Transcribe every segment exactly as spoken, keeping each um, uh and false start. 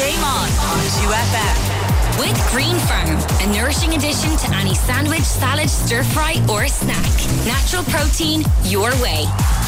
Game On on two F M. With Green Farm, a nourishing addition to any sandwich, salad, stir fry or snack. Natural protein your way.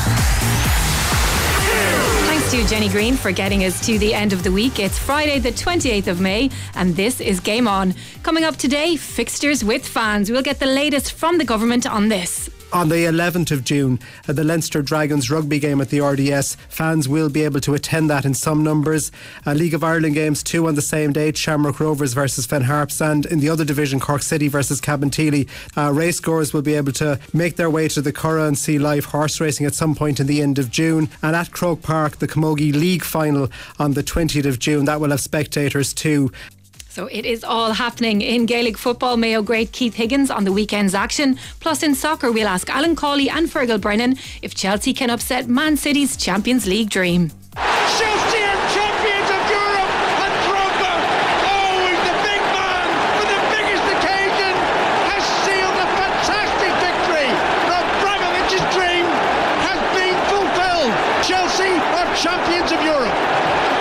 Thanks to Jenny Green for getting us to the end of the week. It's Friday the twenty-eighth of May and this is Game On. Coming up today, fixtures with fans. We'll get the latest from the government on this. On the eleventh of June, at the Leinster Dragons rugby game at the R D S, fans will be able to attend that in some numbers. Uh, League of Ireland games, two on the same day, Shamrock Rovers versus Fenn Harps, and in the other division, Cork City versus Cabinteely. Uh, racegoers will be able to make their way to the Curragh and see live horse racing at some point in the end of June. And at Croke Park, the Camogie League final on the twentieth of June, that will have spectators too. So it is all happening in Gaelic football. Mayo great Keith Higgins on the weekend's action. Plus in soccer, we'll ask Alan Cawley and Fergal Brennan if Chelsea can upset Man City's Champions League dream. Chelsea are champions of Europe, and Drogba, oh, he's the big man for the biggest occasion, has sealed a fantastic victory. Abramovich's dream has been fulfilled. Chelsea are champions of Europe.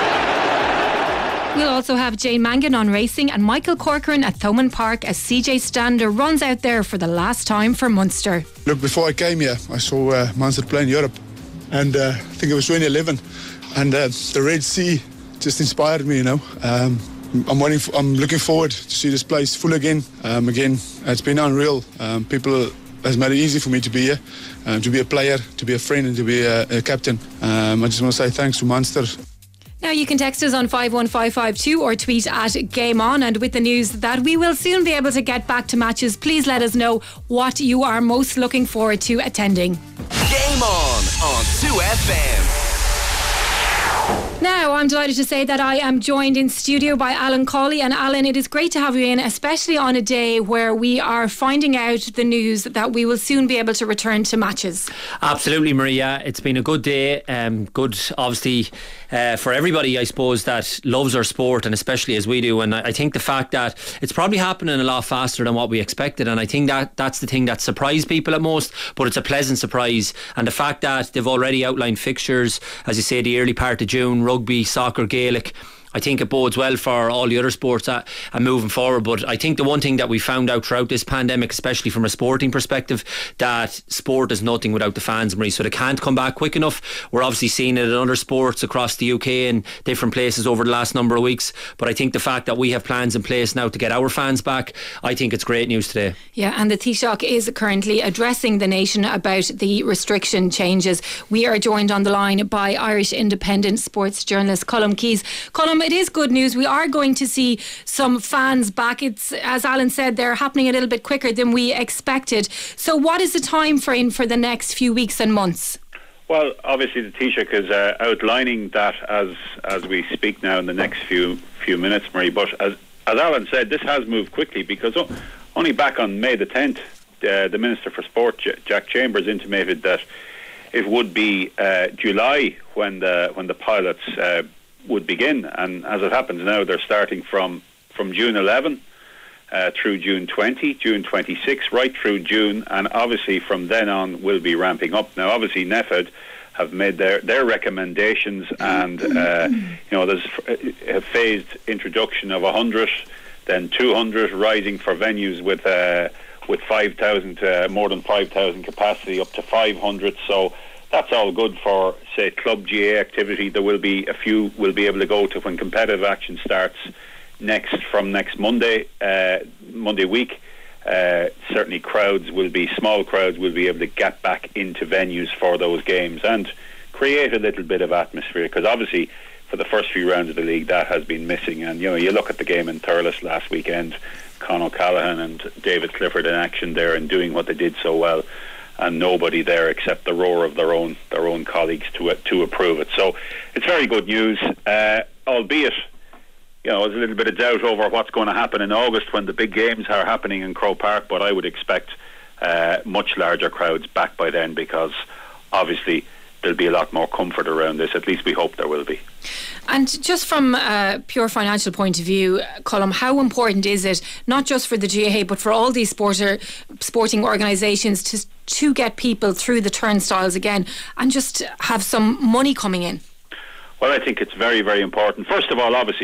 We'll also have Jane Mangan on racing and Michael Corcoran at Thomond Park as C J Stander runs out there for the last time for Munster. Look, before I came here, I saw uh, Munster play in Europe, and uh, I think it was twenty eleven, and uh, the Red Sea just inspired me, you know. Um, I'm waiting for, I'm looking forward to see this place full again. Um, again, it's been unreal. Um, people has made it easy for me to be here, uh, to be a player, to be a friend, and to be a, a captain. Um, I just want to say thanks to Munster. Now you can text us on five one five five two or tweet at Game On. And with the news that we will soon be able to get back to matches, please let us know what you are most looking forward to attending. Game On on two F M. Now, I'm delighted to say that I am joined in studio by Alan Cawley. And Alan, it is great to have you in, especially on a day where we are finding out the news that we will soon be able to return to matches. Absolutely, Maria. It's been a good day. Um, good, obviously, uh, for everybody, I suppose, that loves our sport, and especially as we do. And I think the fact that it's probably happening a lot faster than what we expected, and I think that that's the thing that surprised people at most, but it's a pleasant surprise. And the fact that they've already outlined fixtures, as you say, the early part of June, rugby, soccer, Gaelic, I think it bodes well for all the other sports uh, and moving forward. But I think the one thing that we found out throughout this pandemic, especially from a sporting perspective, that sport is nothing without the fans, Marie. So they can't come back quick enough. We're obviously seeing it in other sports across the U K and different places over the last number of weeks. But I think the fact that we have plans in place now to get our fans back, I think it's great news today. Yeah, and the Taoiseach is currently addressing the nation about the restriction changes. We are joined on the line by Irish independent sports journalist Colm Keys. Colm, it is good news. We are going to see some fans back. It's, as Alan said, they're happening a little bit quicker than we expected. So what is the time frame for the next few weeks and months? Well, obviously the Taoiseach is uh, outlining that as as we speak now in the next few few minutes, Marie. But as, as Alan said, this has moved quickly because only back on May the tenth, uh, the Minister for Sport, J- Jack Chambers, intimated that it would be uh, July when the when the pilots uh, would begin, and as it happens now, they're starting from from June eleventh uh, through June twentieth, June twenty-sixth, right through June, and obviously from then on we'll be ramping up. Now, obviously, N E F E D have made their their recommendations, and uh, you know there's a phased introduction of one hundred, then two hundred, rising for venues with uh, with five thousand, uh, more than five thousand capacity, up to five hundred. So that's all good for, say, club G A A activity. There will be a few will be able to go to when competitive action starts next from next Monday, uh, Monday week. Uh, certainly crowds will be, small crowds will be able to get back into venues for those games and create a little bit of atmosphere, because obviously for the first few rounds of the league that has been missing. And you know, you look at the game in Thurles last weekend, Con O'Callaghan and David Clifford in action there and doing what they did so well, and nobody there except the roar of their own their own colleagues to to approve it. So it's very good news, uh, albeit you know there's a little bit of doubt over what's going to happen in August when the big games are happening in Croke Park, but I would expect uh, much larger crowds back by then, because obviously there'll be a lot more comfort around this. At least we hope there will be. And just from a pure financial point of view, Colm, how important is it, not just for the G A A but for all these sporter, sporting organisations to to get people through the turnstiles again and just have some money coming in? Well, I think it's very, very important. First of all, obviously,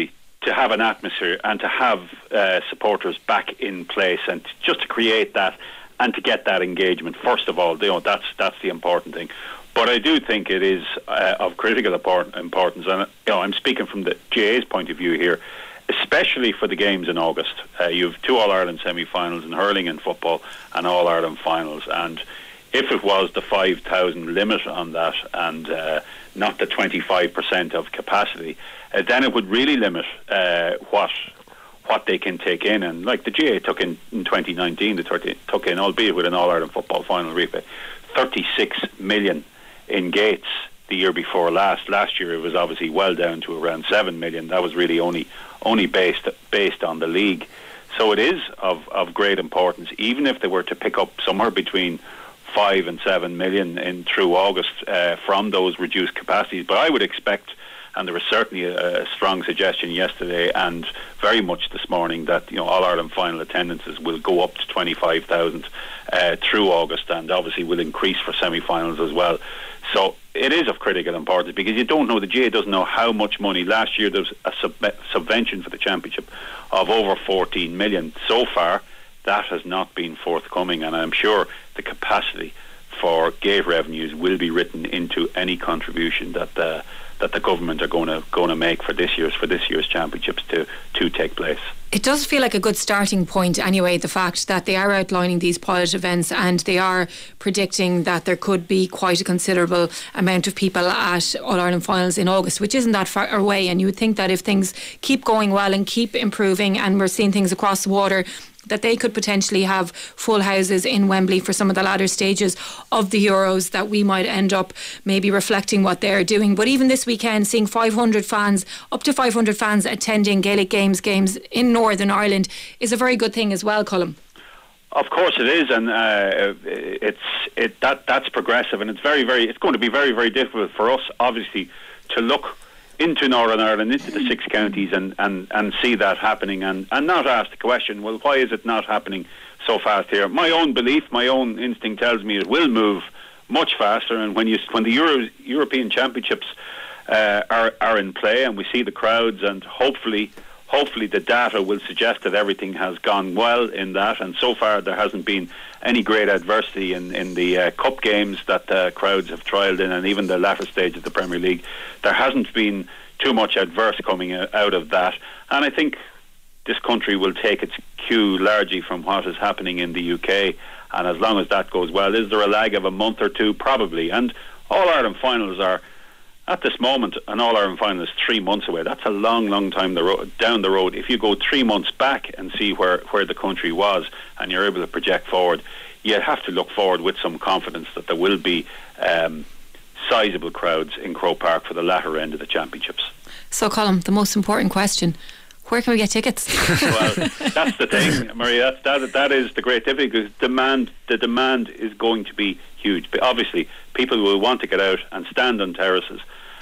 to have an atmosphere and to have uh, supporters back in place, and just to create that and to get that engagement. First of all, you know, that's that's the important thing. But I do think it is uh, of critical importance, and you know, I'm speaking from the G A A's point of view here, especially for the games in August. Uh, you have two All-Ireland semi-finals in hurling and football, and All-Ireland finals, and if it was the five thousand limit on that and uh, not the twenty-five percent of capacity, uh, then it would really limit uh, what what they can take in. And like the G A A took in in twenty nineteen, they took in, albeit with an All-Ireland football final replay, thirty-six million in gates the year before last. Last year it was obviously well down to around seven million. That was really only only based based on the league. So it is of, of great importance, even if they were to pick up somewhere between five and seven million in through August uh, from those reduced capacities. But I would expect, and there was certainly a, a strong suggestion yesterday and very much this morning, that you know All Ireland final attendances will go up to twenty-five thousand uh, through August, and obviously will increase for semi-finals as well. So it is of critical importance, because you don't know, the G A A doesn't know how much money. Last year there was a sub- subvention for the championship of over fourteen million. So far that has not been forthcoming, and I'm sure the capacity for gate revenues will be written into any contribution that the that the government are going to going to make for this year's for this year's championships to to take place. It does feel like a good starting point anyway, the fact that they are outlining these pilot events and they are predicting that there could be quite a considerable amount of people at All-Ireland finals in August, which isn't that far away. And you would think that if things keep going well and keep improving, and we're seeing things across the water, that they could potentially have full houses in Wembley for some of the latter stages of the Euros, that we might end up maybe reflecting what they're doing. But even this weekend, seeing five hundred fans, up to five hundred fans attending Gaelic Games games in Northern Ireland is a very good thing as well, Colm. Of course it is, and uh, it's it that that's progressive, and it's very very it's going to be very very difficult for us, obviously, to look into Northern Ireland, into the six counties, and, and, and see that happening, and, and not ask the question, well, why is it not happening so fast here? My own belief, my own instinct tells me it will move much faster, and when you when the Euro, European Championships uh, are are in play, and we see the crowds, and hopefully hopefully the data will suggest that everything has gone well in that, and so far there hasn't been any great adversity in, in the uh, cup games that uh, crowds have trialled in, and even the latter stage of the Premier League. There hasn't been too much adverse coming out of that, and I think this country will take its cue largely from what is happening in the U K, and as long as that goes well. Is there a lag of a month or two? Probably. And All-Ireland finals are, at this moment, an All-Ireland final is three months away. That's a long, long time the ro- down the road. If you go three months back and see where, where the country was, and you're able to project forward, you have to look forward with some confidence that there will be um, sizable crowds in Croke Park for the latter end of the championships. So, Colm, the most important question: where can we get tickets? Well, that's the thing, Maria. That, that that is the great difficulty, because demand the demand is going to be huge. But obviously, people will want to get out and stand on terraces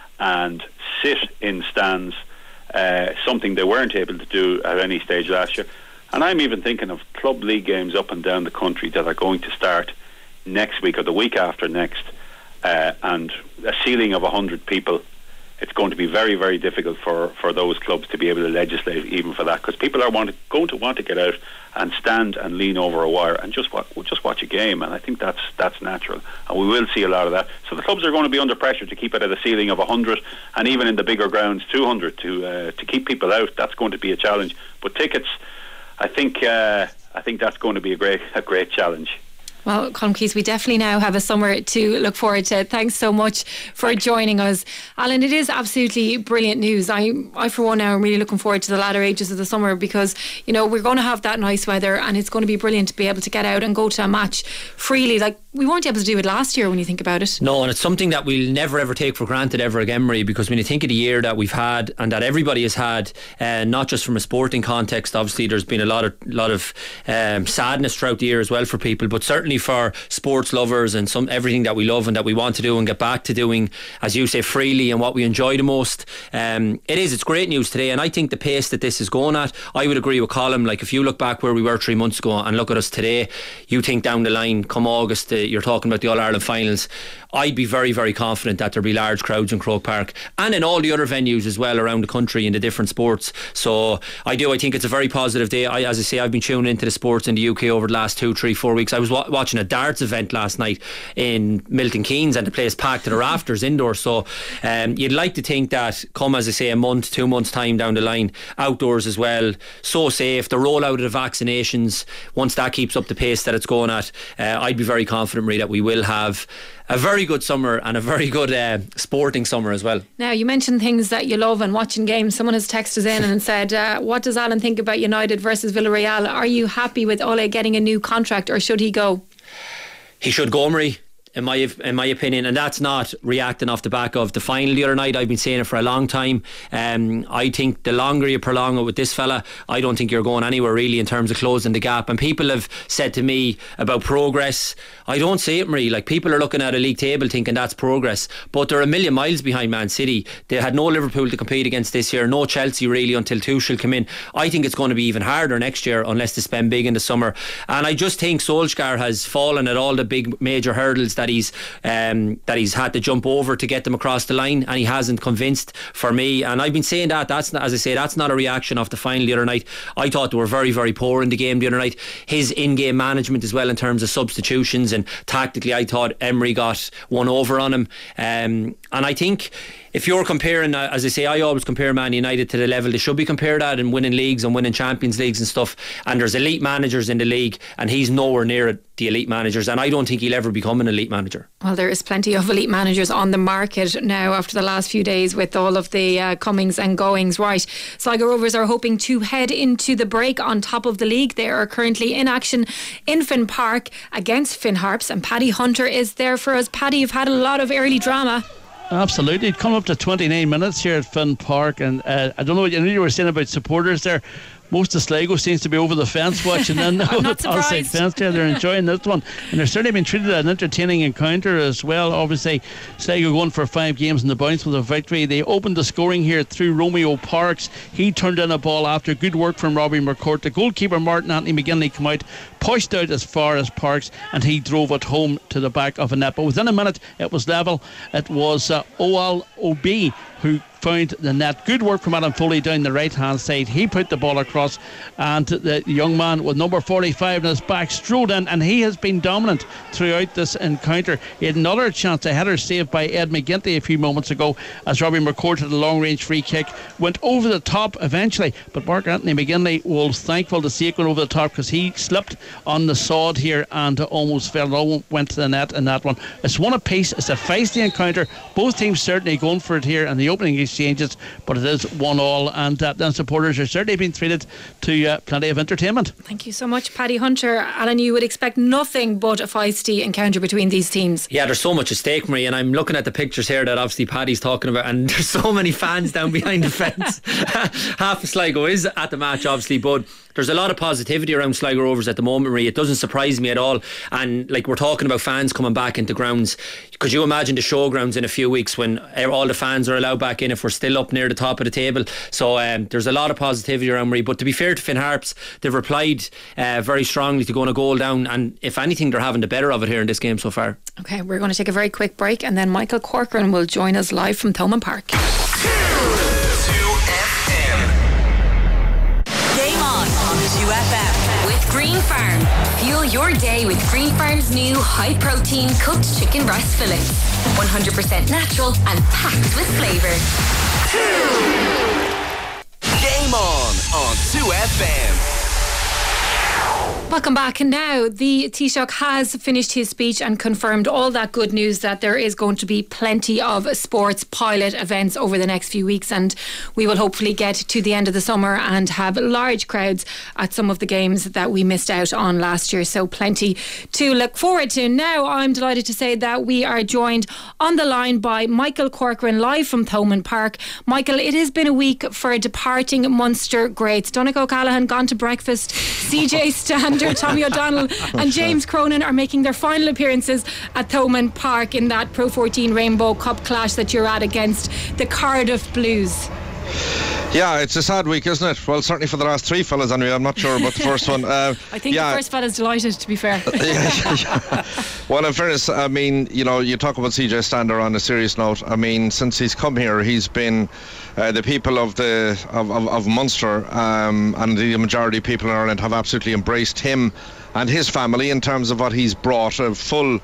and sit in stands, uh, something they weren't able to do at any stage last year. And I'm even thinking of club league games up and down the country that are going to start next week or the week after next, uh, and a ceiling of one hundred people. It's going to be very, very difficult for, for those clubs to be able to legislate even for that, because people are want to, going to want to get out and stand and lean over a wire and just watch, just watch a game, and I think that's that's natural, and we will see a lot of that. So the clubs are going to be under pressure to keep it at a ceiling of one hundred, and even in the bigger grounds two hundred, to uh, to keep people out. That's going to be a challenge. But tickets, I think uh, I think that's going to be a great a great challenge. Well, Colm Keys, we definitely now have a summer to look forward to. Thanks so much for Thanks. joining us. Alan, it is absolutely brilliant news. I, I for one now, am really looking forward to the latter ages of the summer, because, you know, we're going to have that nice weather, and it's going to be brilliant to be able to get out and go to a match freely. Like, we weren't able to do it last year when you think about it. No, and it's something that we'll never ever take for granted ever again, Marie, because when you think of the year that we've had and that everybody has had, uh, not just from a sporting context, obviously there's been a lot of lot of um, sadness throughout the year as well for people, but certainly for sports lovers and some everything that we love and that we want to do and get back to doing, as you say, freely, and what we enjoy the most. Um, it is, it's great news today, and I think the pace that this is going at, I would agree with Colm. Like, if you look back where we were three months ago and look at us today, you think down the line, come August, the the you're talking about the All-Ireland finals, I'd be very, very confident that there'll be large crowds in Croke Park and in all the other venues as well around the country in the different sports. So I do, I think it's a very positive day. I, as I say, I've been tuning into the sports in the U K over the last two, three, four weeks. I was wa- watching a darts event last night in Milton Keynes and the place packed to the rafters indoors. So um, you'd like to think that come, as I say, a month, two months time down the line, outdoors as well, so safe. The rollout of the vaccinations, once that keeps up the pace that it's going at, uh, I'd be very confident, Marie, that we will have a very good summer and a very good uh, sporting summer as well. Now, you mentioned things that you love and watching games. Someone has texted us in and said, uh, what does Alan think about United versus Villarreal? Are you happy with Ole getting a new contract, or should he go? He should go, Marie, in my in my opinion, and that's not reacting off the back of the final the other night. I've been saying it for a long time. um, I think the longer you prolong it with this fella, I don't think you're going anywhere really in terms of closing the gap. And people have said to me about progress. I don't see it, Marie. Like, people are looking at a league table thinking that's progress, but they're a million miles behind Man City. They had no Liverpool to compete against this year, no Chelsea really until Tuchel come in. I think it's going to be even harder next year unless they spend big in the summer. And I just think Solskjaer has fallen at all the big major hurdles that he's um, that he's had to jump over to get them across the line, and he hasn't convinced for me. And I've been saying that that's not, as I say, that's not a reaction off the final the other night. I thought they were very, very poor in the game the other night. His in-game management as well in terms of substitutions and tactically, I thought Emery got one over on him. Um, and I think if you're comparing, uh, as I say, I always compare Man United to the level they should be compared at in winning leagues and winning Champions Leagues and stuff, and there's elite managers in the league and he's nowhere near the elite managers, and I don't think he'll ever become an elite manager. Well, there is plenty of elite managers on the market now after the last few days with all of the uh, comings and goings. Right, Sligo Rovers are hoping to head into the break on top of the league. They are currently in action in Finn Park against Finn Harps, and Paddy Hunter is there for us. Paddy, you've had a lot of early drama. Absolutely, it come up to twenty-nine minutes here at Finn Park, and uh, I don't know what you, knew you were saying about supporters there. Most of Sligo seems to be over the fence watching on the outside fence there. They're enjoying this one, and they're certainly been treated as an entertaining encounter as well. Obviously, Sligo going for five games in the bounce with a victory. They opened the scoring here through Romeo Parks. He turned in a ball after good work from Robbie McCourt. The goalkeeper Martin Anthony McGinley came out, pushed out as far as Parks, and he drove it home to the back of a net. But within a minute, it was level. It was uh, Oal Obi who found the net. Good work from Adam Foley down the right hand side. He put the ball across, and the young man with number forty-five in his back strode in, and he has been dominant throughout this encounter. He had another chance, a header saved by Ed McGinty a few moments ago as Robbie McCourt had a long range free kick, went over the top eventually, but Mark Anthony McGinley was thankful to see it going over the top because he slipped on the sod here and almost fell, almost went to the net in that one. It's one apiece. It's a feisty encounter. Both teams certainly going for it here in the opening exchanges, but it is one all, and uh, then supporters are certainly being treated to uh, plenty of entertainment. Thank you so much, Paddy Hunter. Alan, you would expect nothing but a feisty encounter between these teams. Yeah, there's so much at stake, Marie, and I'm looking at the pictures here that obviously Paddy's talking about, and there's so many fans down behind the fence. Half of Sligo is at the match obviously, but there's a lot of positivity around Sligo Rovers at the moment, Marie. It doesn't surprise me at all. And like, we're talking about fans coming back into grounds. Could you imagine the showgrounds in a few weeks when all the fans are allowed back in if we're still up near the top of the table? So um, there's a lot of positivity around, Marie. But to be fair to Finn Harps, they've replied uh, very strongly to going a goal down, and if anything, they're having the better of it here in this game so far. Okay, we're going to take a very quick break, and then Michael Corcoran will join us live from Thomond Park. two F M with Green Farm. Fuel your day with Green Farm's new high protein cooked chicken breast fillets. one hundred percent natural and packed with flavour. Game on on two F M. Welcome back. Now, the Taoiseach has finished his speech and confirmed all that good news that there is going to be plenty of sports pilot events over the next few weeks, and we will hopefully get to the end of the summer and have large crowds at some of the games that we missed out on last year. So plenty to look forward to. Now, I'm delighted to say that we are joined on the line by Michael Corcoran live from Thomond Park. Michael, it has been a week for departing Munster greats. Donnacha O'Callaghan gone to breakfast. C J Stander, Tommy O'Donnell and James Cronin are making their final appearances at Thomond Park in that Pro fourteen Rainbow Cup clash that you're at against the Cardiff Blues. Yeah, it's a sad week, isn't it? Well, certainly for the last three fellas anyway. I'm not sure about the first one. Uh, I think yeah. the first fella's delighted, to be fair. yeah, yeah, yeah. Well, in fairness, I mean, you know, you talk about C J Stander on a serious note. I mean, since he's come here, he's been uh, the people of the of, of, of Munster um, and the majority of people in Ireland have absolutely embraced him and his family in terms of what he's brought. A full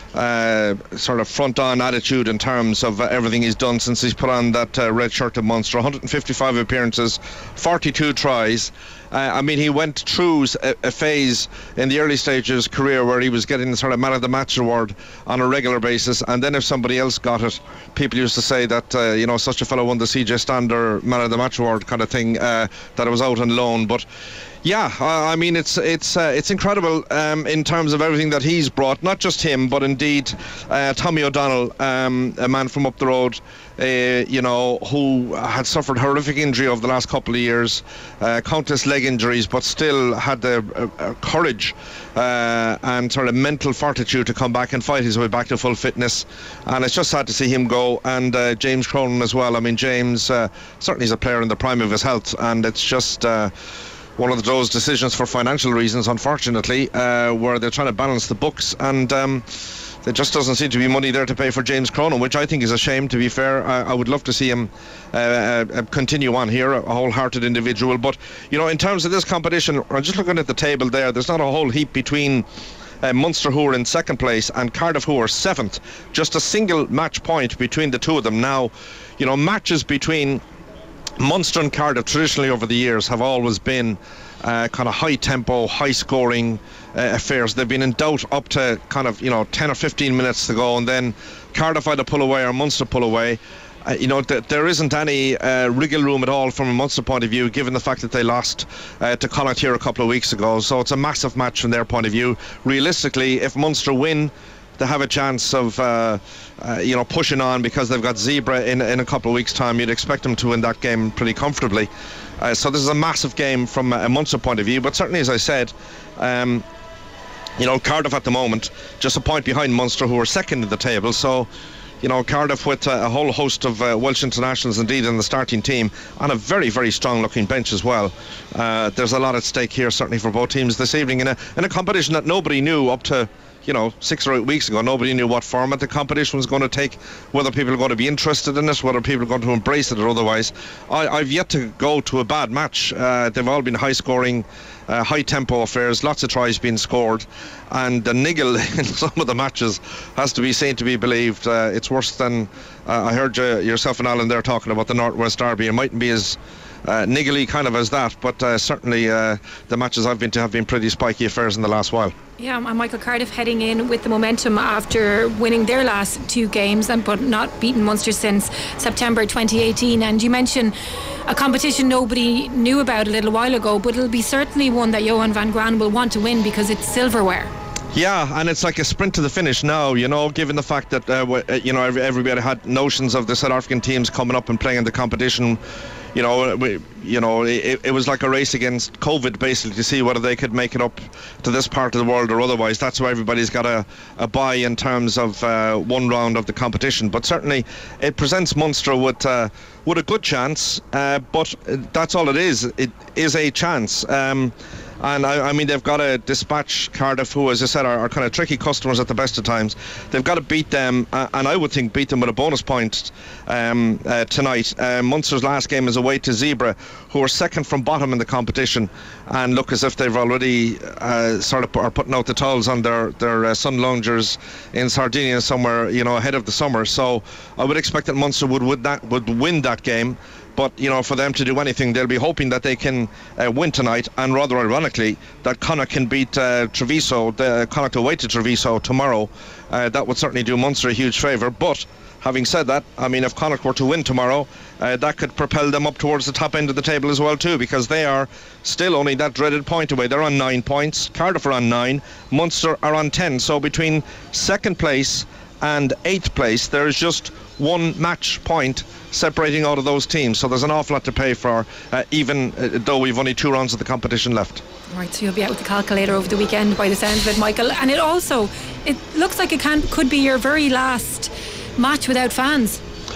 Uh, sort of front-on attitude in terms of uh, everything he's done since he's put on that uh, red shirt of Munster. one hundred fifty-five appearances, forty-two tries. Uh, I mean, he went through a, a phase in the early stages of his career where he was getting the sort of man of the match award on a regular basis, and then if somebody else got it, people used to say that uh, you know, such a fellow won the C J Stander man of the match award kind of thing, uh, that it was out on loan. But yeah, I mean, it's it's uh, it's incredible um, in terms of everything that he's brought. Not just him, but indeed uh, Tommy O'Donnell, um, a man from up the road, uh, you know, who had suffered horrific injury over the last couple of years, uh, countless leg injuries, but still had the uh, uh, courage uh, and sort of mental fortitude to come back and fight his way back to full fitness. And it's just sad to see him go. And uh, James Cronin as well. I mean, James uh, certainly is a player in the prime of his health, and it's just Uh, one of those decisions for financial reasons, unfortunately, uh, where they're trying to balance the books, and um, there just doesn't seem to be money there to pay for James Cronin, which I think is a shame, to be fair. I, I would love to see him uh, uh, continue on here, a wholehearted individual. But, you know, in terms of this competition, I'm just looking at the table there, there's not a whole heap between Uh, Munster, who are in second place, and Cardiff, who are seventh. Just a single match point between the two of them. Now, you know, matches between Munster and Cardiff traditionally over the years have always been uh, kind of high tempo, high scoring uh, affairs. They've been in doubt up to kind of, you know, ten or fifteen minutes to go, and then Cardiff either pull away or Munster pull away. Uh, you know, th- there isn't any uh, wriggle room at all from a Munster point of view, given the fact that they lost uh, to Connacht here a couple of weeks ago. So it's a massive match from their point of view. Realistically, if Munster win, they have a chance of uh, uh, you know, pushing on, because they've got Zebra in, in a couple of weeks' time. You'd expect them to win that game pretty comfortably. Uh, so this is a massive game from a Munster point of view. But certainly, as I said, um, you know, Cardiff at the moment just a point behind Munster, who are second in the table. So, you know, Cardiff with uh, a whole host of uh, Welsh internationals indeed in the starting team, and a very, very strong looking bench as well. Uh, there's a lot at stake here, certainly for both teams this evening, in a, in a competition that nobody knew up to, you know, six or eight weeks ago. Nobody knew what format the competition was going to take, whether people are going to be interested in it, whether people are going to embrace it or otherwise. I, I've yet to go to a bad match. Uh, they've all been high scoring, uh, high tempo affairs, lots of tries being scored, and the niggle in some of the matches has to be seen to be believed. Uh, it's worse than uh, I heard you, yourself and Alan there talking about the Northwest Derby. It mightn't be as Uh, niggly kind of as that, but uh, certainly uh, the matches I've been to have been pretty spiky affairs in the last while. Yeah, and Michael, Cardiff heading in with the momentum after winning their last two games, and but not beaten Munster since September twenty eighteen. And you mentioned a competition nobody knew about a little while ago, but it'll be certainly one that Johan van Graan will want to win, because it's silverware. Yeah, and it's like a sprint to the finish now, you know, given the fact that uh, you know, everybody had notions of the South African teams coming up and playing in the competition. You know, we, you know, it, it was like a race against COVID, basically, to see whether they could make it up to this part of the world or otherwise. That's why everybody's got a, a buy in terms of uh, one round of the competition. But certainly, it presents Munster with uh, with a good chance. Uh, but that's all it is. It is a chance. Um, And I, I mean, they've got to dispatch Cardiff, who, as I said, are, are kind of tricky customers at the best of times. They've got to beat them, uh, and I would think beat them with a bonus point um, uh, tonight. Uh, Munster's last game is away to Zebra, who are second from bottom in the competition, and look as if they've already uh, sort of are putting out the towels on their their uh, sun loungers in Sardinia somewhere, you know, ahead of the summer. So I would expect that Munster would would that would win that game. But, you know, for them to do anything, they'll be hoping that they can uh, win tonight, and rather ironically, that Connacht can beat uh, Treviso, the Connacht away to Treviso tomorrow. Uh, that would certainly do Munster a huge favour. But having said that, I mean, if Connacht were to win tomorrow, uh, that could propel them up towards the top end of the table as well too, because they are still only that dreaded point away. They're on nine points. Cardiff are on nine. Munster are on ten. So between second place and eighth place, there is just one match point separating out of those teams. So there's an awful lot to pay for, uh, even uh, though we've only two rounds of the competition left. Right, so you'll be out with the calculator over the weekend by the sounds of it, Michael. And it also, it looks like it can could be your very last match without fans.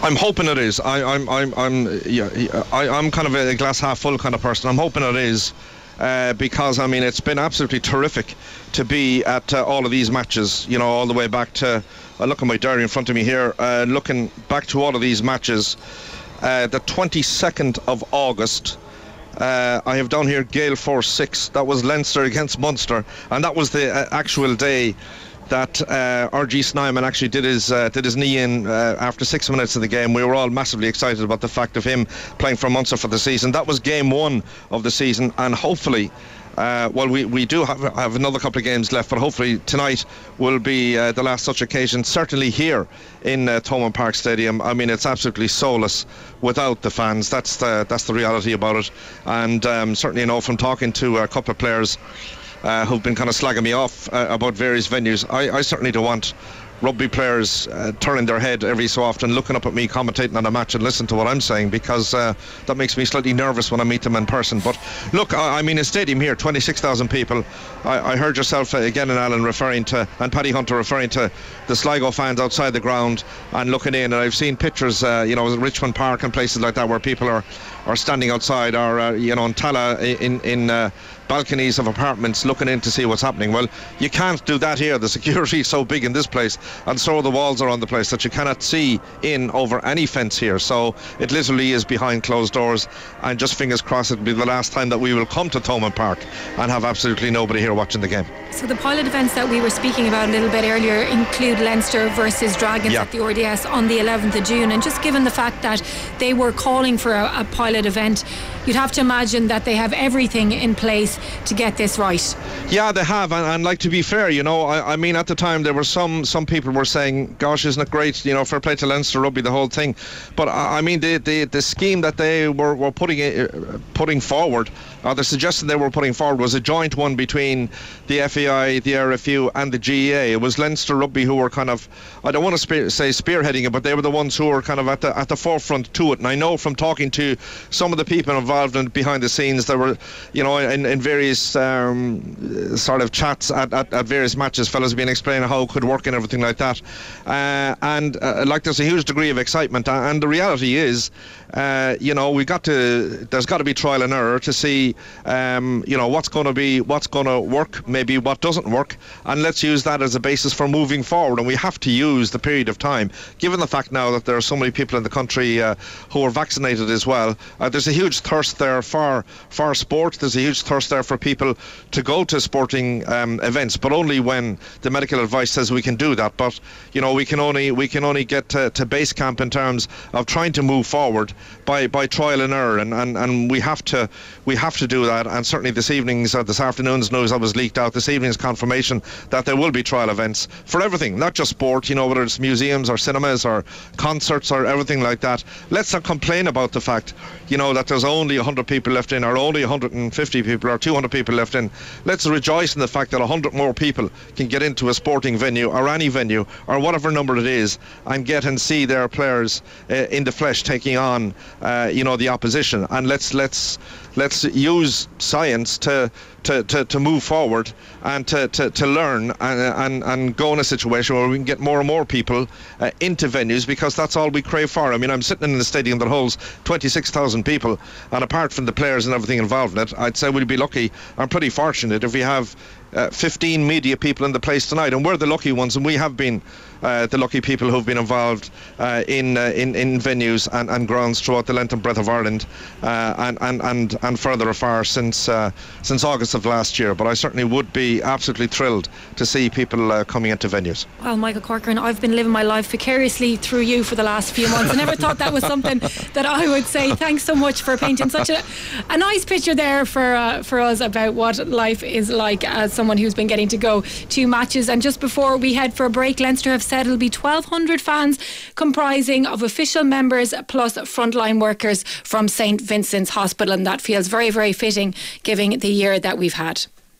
I'm hoping it is. I, I'm, I'm, I'm, yeah, I, I'm kind of a glass half full kind of person. I'm hoping it is, uh, because I mean it's been absolutely terrific to be at uh, all of these matches. You know, all the way back to. I look at my diary in front of me here. Uh, looking back to all of these matches, uh, the twenty-second of August. Uh, I have down here Gale four six. That was Leinster against Munster, and that was the uh, actual day that uh, R G Snyman actually did his uh, did his knee in uh, after six minutes of the game. We were all massively excited about the fact of him playing for Munster for the season. That was game one of the season, and hopefully, uh, well, we, we do have, have another couple of games left, but hopefully tonight will be uh, the last such occasion, certainly here in uh, Thomond Park Stadium. I mean, it's absolutely soulless without the fans. That's the, that's the reality about it, and um, certainly, you know, from talking to a couple of players Uh, who've been kind of slagging me off uh, about various venues. I, I certainly don't want rugby players uh, turning their head every so often, looking up at me commentating on a match and listen to what I'm saying, because uh, that makes me slightly nervous when I meet them in person. But look, I, I mean, a stadium here, twenty-six thousand people. I, I heard yourself uh, again and Alan referring to, and Paddy Hunter referring to the Sligo fans outside the ground and looking in, and I've seen pictures, uh, you know, at Richmond Park and places like that where people are, are standing outside, or uh, you know, in Tala in in uh, balconies of apartments looking in to see what's happening. Well, you can't do that here. The security is so big in this place, and so the walls are on the place, that you cannot see in over any fence here. So it literally is behind closed doors, and just fingers crossed it'll be the last time that we will come to Thomond Park and have absolutely nobody here watching the game. So the pilot events that we were speaking about a little bit earlier include Leinster versus Dragons yeah. at the R D S on the eleventh of June, and just given the fact that they were calling for a, a pilot event, you'd have to imagine that they have everything in place to get this right. Yeah, they have, and, and like, to be fair, you know, I, I mean, at the time there were some some people were saying, gosh, isn't it great, you know, fair play to Leinster Rugby, the whole thing. But I mean, the the, the scheme that they were, were putting uh, putting forward, or the suggestion they were putting forward, was a joint one between the F A I, the R F U and the G E A. It was Leinster Rugby who were kind of, I don't want to spe- say spearheading it, but they were the ones who were kind of at the at the forefront to it. And I know from talking to some of the people involved in behind the scenes, there were, you know, in, in various um, sort of chats at, at, at various matches, fellas have been explaining how it could work and everything like that. Uh, and uh, like, there's a huge degree of excitement, and the reality is, uh, you know, we got to, there's got to be trial and error to see, um, you know, what's going to be, what's going to work, maybe what doesn't work, and let's use that as a basis for moving forward. And we have to use the period of time, given the fact now that there are so many people in the country uh, who are vaccinated as well. Uh, there's a huge thirst there for for sport. There's a huge thirst there for people to go to sporting um, events, but only when the medical advice says we can do that. But you know, we can only we can only get to, to base camp in terms of trying to move forward by, by trial and error, and, and, and we have to we have to do that. And certainly this evening's uh, this afternoon's news that was leaked out, this evening's confirmation that there will be trial events for everything, not just sport, you know, whether it's museums or cinemas or concerts or everything like that. Let's not complain about the fact, you know, that there's only one hundred people left in, or only one hundred fifty people or two hundred people left in. Let's rejoice in the fact that one hundred more people can get into a sporting venue or any venue or whatever number it is and get and see their players uh, in the flesh taking on uh, you know, the opposition. And let's let's let's use science to to, to, to move forward and to, to, to learn and, and and go in a situation where we can get more and more people uh, into venues, because that's all we crave for. I mean, I'm sitting in the stadium that holds twenty-six thousand people, and apart from the players and everything involved in it, I'd say we'll be lucky and pretty fortunate if we have uh, fifteen media people in the place tonight, and we're the lucky ones, and we have been uh, the lucky people who've been involved uh, in, uh, in in venues and, and grounds throughout the length and breadth of Ireland, uh, and, and and and further afar since uh, since August of last year. But I certainly would be absolutely thrilled to see people uh, coming into venues. Well, Michael Corcoran, I've been living my life vicariously through you for the last few months. I never thought that was something that I would say. Thanks so much for painting such a, a nice picture there for uh, for us about what life is like as someone who's been getting to go to matches. And just before we head for a break, Leinster have said it'll be twelve hundred fans comprising of official members plus frontline workers from Saint Vincent's Hospital, and that feels very, very fitting given the year that we've had.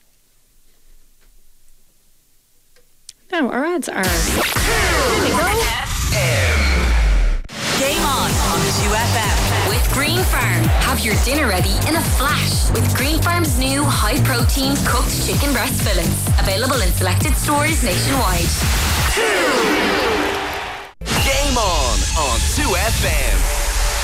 Now our ads are. There we go. Game on on two F M with Green Farm. Have your dinner ready in a flash with Green Farm's new high protein cooked chicken breast fillets. Available in selected stores nationwide. Game on on two two F M.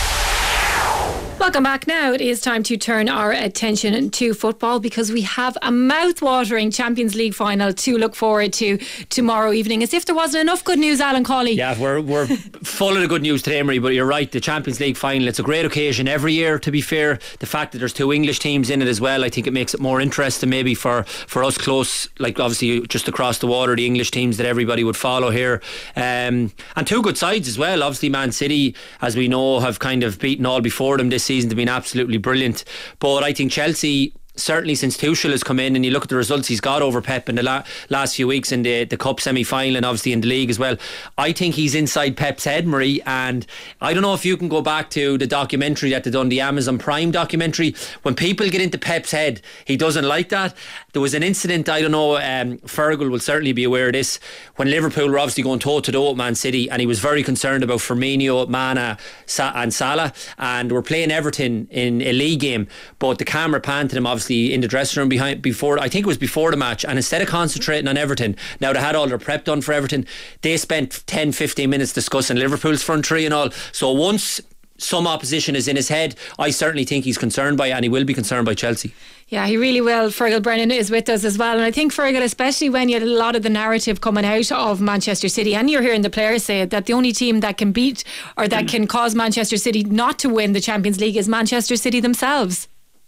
Welcome back. Now it is time to turn our attention to football because we have a mouth-watering Champions League final to look forward to tomorrow evening. As if there wasn't enough good news, Alan Cawley. Yeah, we're we're full of the good news today, Marie, but you're right, the Champions League final, it's a great occasion every year, to be fair. The fact that there's two English teams in it as well, I think it makes it more interesting maybe for, for us close, like obviously just across the water, the English teams that everybody would follow here. Um, and two good sides as well. Obviously Man City, as we know, have kind of beaten all before them this season. They've been absolutely brilliant, but I think Chelsea, certainly since Tuchel has come in, and you look at the results he's got over Pep in the la- last few weeks in the, the Cup semi-final and obviously in the league as well, I think he's inside Pep's head, Marie. And I don't know if you can go back to the documentary that they done, the Amazon Prime documentary. When people get into Pep's head, he doesn't like that. There was an incident, I don't know, um, Fergal will certainly be aware of this, when Liverpool were obviously going toe to toe with Man City, and he was very concerned about Firmino, Mana Sa- and Salah, and we're playing Everton in a league game, but the camera panned to them obviously in the dressing room behind before, I think it was before the match, and instead of concentrating on Everton, now they had all their prep done for Everton, they spent ten fifteen minutes discussing Liverpool's front three and all. So once some opposition is in his head, I certainly think he's concerned by it, and he will be concerned by Chelsea. Yeah, he really will. Fergal Brennan is with us as well, and I think Fergal, especially when you had a lot of the narrative coming out of Manchester City, and you're hearing the players say it, that the only team that can beat or that can cause Manchester City not to win the Champions League is Manchester City themselves.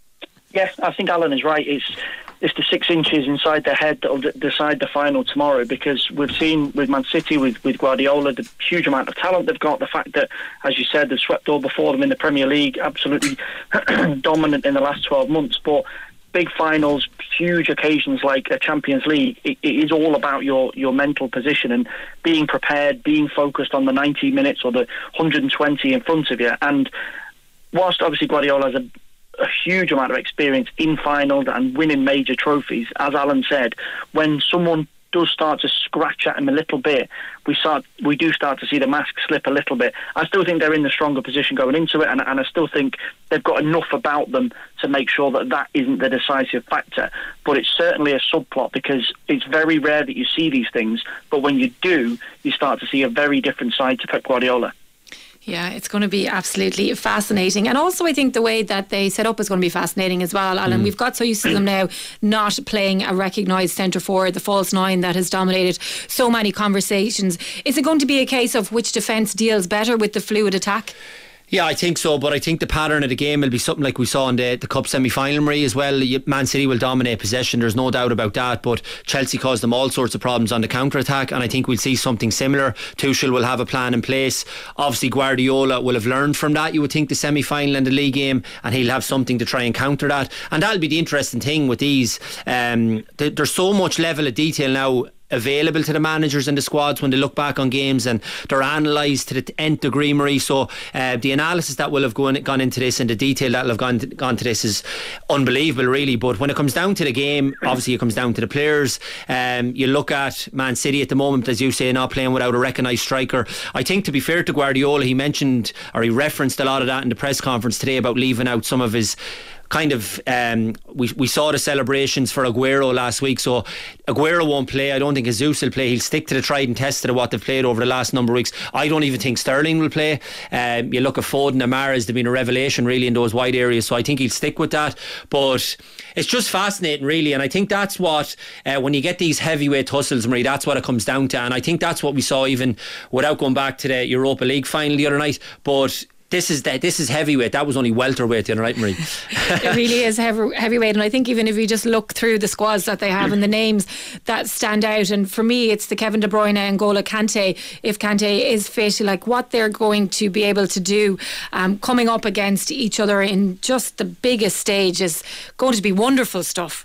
Yes, I think Alan is right. It's it's the six inches inside their head that will d- decide the final tomorrow, because we've seen with Man City, with, with Guardiola, the huge amount of talent they've got, the fact that, as you said, they've swept all before them in the Premier League, absolutely dominant in the last twelve months. But big finals, huge occasions like a Champions League, it, it is all about your, your mental position and being prepared, being focused on the ninety minutes or the one hundred twenty in front of you. And whilst obviously Guardiola has a a huge amount of experience in finals and winning major trophies, as Alan said, when someone does start to scratch at him a little bit, we start we do start to see the mask slip a little bit. I still think they're in the stronger position going into it, and, and I still think they've got enough about them to make sure that that isn't the decisive factor. But it's certainly a subplot, because it's very rare that you see these things, but when you do, you start to see a very different side to Pep Guardiola. Yeah, it's going to be absolutely fascinating. And also I think the way that they set up is going to be fascinating as well, Alan. Mm. We've got so used to them now not playing a recognised centre forward, the false nine that has dominated so many conversations. Is it going to be a case of which defence deals better with the fluid attack? Yeah, I think so, but I think the pattern of the game will be something like we saw in the, the Cup semi-final, Marie, as well. Man City will dominate possession, there's no doubt about that, but Chelsea caused them all sorts of problems on the counter-attack, and I think we'll see something similar. Tuchel will have a plan in place. Obviously Guardiola will have learned from that, you would think, the semi-final and the league game, and he'll have something to try and counter that. And that'll be the interesting thing with these. Um, th- there's so much level of detail now available to the managers and the squads when they look back on games, and they're analysed to the nth degree, Marie. So uh, the analysis that will have gone, gone into this and the detail that will have gone to, gone to this is unbelievable, really. But when it comes down to the game, obviously it comes down to the players. Um, you look at Man City at the moment, as you say, not playing without a recognised striker. I think, to be fair to Guardiola, he mentioned, or he referenced a lot of that in the press conference today about leaving out some of his kind of um, we we saw the celebrations for Aguero last week, so Aguero won't play. I don't think Jesus will play. He'll stick to the tried and tested of what they've played over the last number of weeks. I don't even think Sterling will play. Um, you look at Foden and Mahrez, they've been a revelation really in those wide areas, so I think he'll stick with that. But it's just fascinating, really, and I think that's what uh, when you get these heavyweight tussles, Marie, that's what it comes down to. And I think that's what we saw, even without going back to the Europa League final the other night. But This is the, this is heavyweight. That was only welterweight the other night, Marie. It really is heavy, heavyweight, and I think even if you just look through the squads that they have and the names that stand out, and for me it's the Kevin De Bruyne and N'Golo Kante, if Kante is fit, like what they're going to be able to do um, coming up against each other in just the biggest stage is going to be wonderful stuff.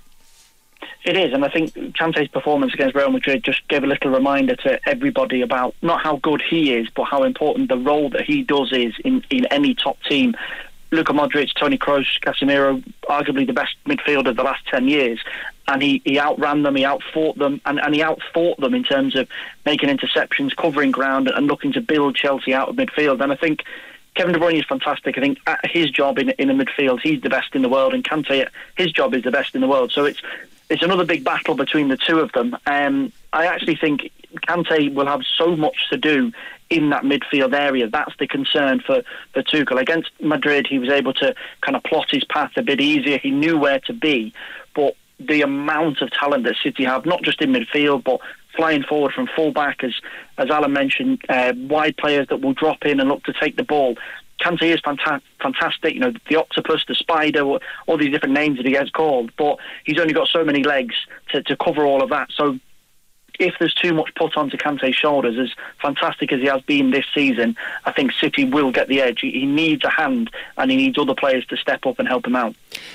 It is, and I think Kante's performance against Real Madrid just gave a little reminder to everybody about not how good he is, but how important the role that he does is in, in any top team. Luka Modric, Toni Kroos, Casemiro, arguably the best midfielder of the last ten years, and he, he outran them, he outfought them, and, and he outfought them in terms of making interceptions, covering ground, and looking to build Chelsea out of midfield. And I think Kevin De Bruyne is fantastic. I think at his job in, in the midfield, he's the best in the world, and Kante, his job is the best in the world. So it's It's another big battle between the two of them. Um, I actually think Kante will have so much to do in that midfield area. That's the concern for, for Tuchel. Against Madrid, he was able to kind of plot his path a bit easier. He knew where to be. But the amount of talent that City have, not just in midfield, but flying forward from full-back, as, as Alan mentioned, uh, wide players that will drop in and look to take the ball. Kante is fanta- fantastic, you know, the octopus, the spider, all these different names that he gets called, but he's only got so many legs to, to cover all of that. So if there's too much put onto Kante's shoulders, as fantastic as he has been this season, I think City will get the edge. He, he needs a hand, and he needs other players to step up and help him out.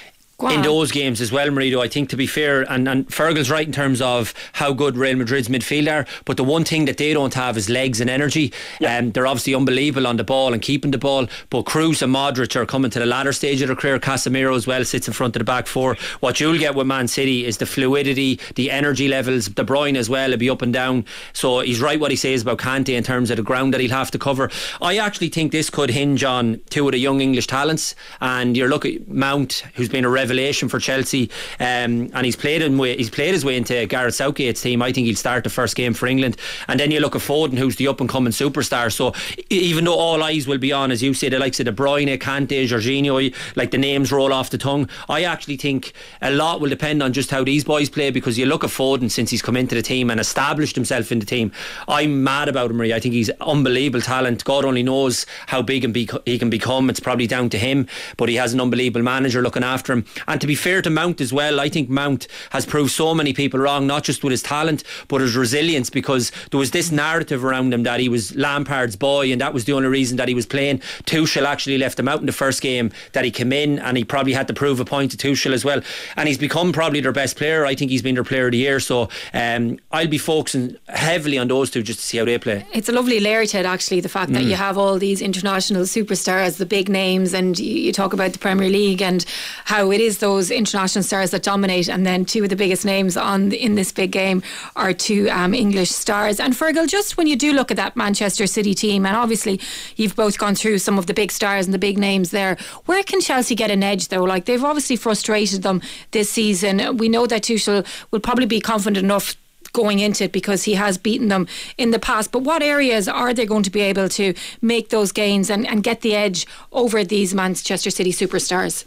In those games as well, Marito, I think, to be fair, and, and Fergal's right in terms of how good Real Madrid's midfield are, but the one thing that they don't have is legs and energy. Yeah. Um, they're obviously unbelievable on the ball and keeping the ball, but Kroos and Modric are coming to the latter stage of their career. Casemiro as well sits in front of the back four. What you'll get with Man City is the fluidity, the energy levels. De Bruyne as well will be up and down, so he's right what he says about Kante in terms of the ground that he'll have to cover. I actually think this could hinge on two of the young English talents, and you're looking at Mount, who's been a revelation for Chelsea, um, and he's played in way, he's played his way into Gareth Southgate's team. I think he'll start the first game for England. And then you look at Foden, who's the up and coming superstar. So even though all eyes will be on, as you say, the likes of De Bruyne, Kante, Jorginho, like the names roll off the tongue, I actually think a lot will depend on just how these boys play, because you look at Foden since he's come into the team and established himself in the team. I'm mad about him, Marie. I think he's unbelievable talent. God only knows how big and be- he can become. It's probably down to him, but he has an unbelievable manager looking after him. And to be fair to Mount as well, I think Mount has proved so many people wrong, not just with his talent but his resilience, because there was this narrative around him that he was Lampard's boy and that was the only reason that he was playing. Tuchel actually left him out in the first game that he came in, and he probably had to prove a point to Tuchel as well, and he's become probably their best player. I think he's been their player of the year, so um, I'll be focusing heavily on those two just to see how they play. It's a lovely layer to it, actually, the fact that mm. you have all these international superstars, the big names, and you, you talk about the Premier League and how it is those international stars that dominate, and then two of the biggest names on the, in this big game are two um, English stars. And Fergal, just when you do look at that Manchester City team, and obviously you've both gone through some of the big stars and the big names there, where can Chelsea get an edge though? Like, they've obviously frustrated them this season. We know that Tuchel will probably be confident enough going into it because he has beaten them in the past, but what areas are they going to be able to make those gains and, and get the edge over these Manchester City superstars?